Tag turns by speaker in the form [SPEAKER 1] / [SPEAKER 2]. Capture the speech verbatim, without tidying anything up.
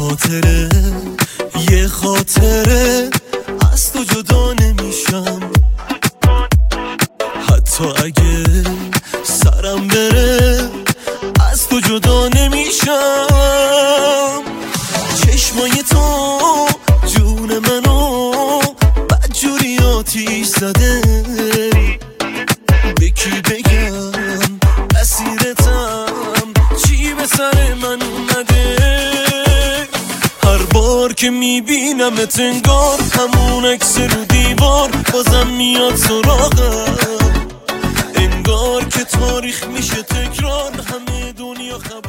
[SPEAKER 1] خاطره یه خاطره از تو جدا نمیشم، حتی اگه سرم بره از تو جدا نمیشم. چشمای تو جون منو بدجوری آتیش زده، به کی بگم اسیرتم، چی به سر من اومده. هر بار که میبینمت انگار همون عکس رو دیوار بازم میاد سراغم، انگار که تاریخ میشه تکرار، همه دنیا خبر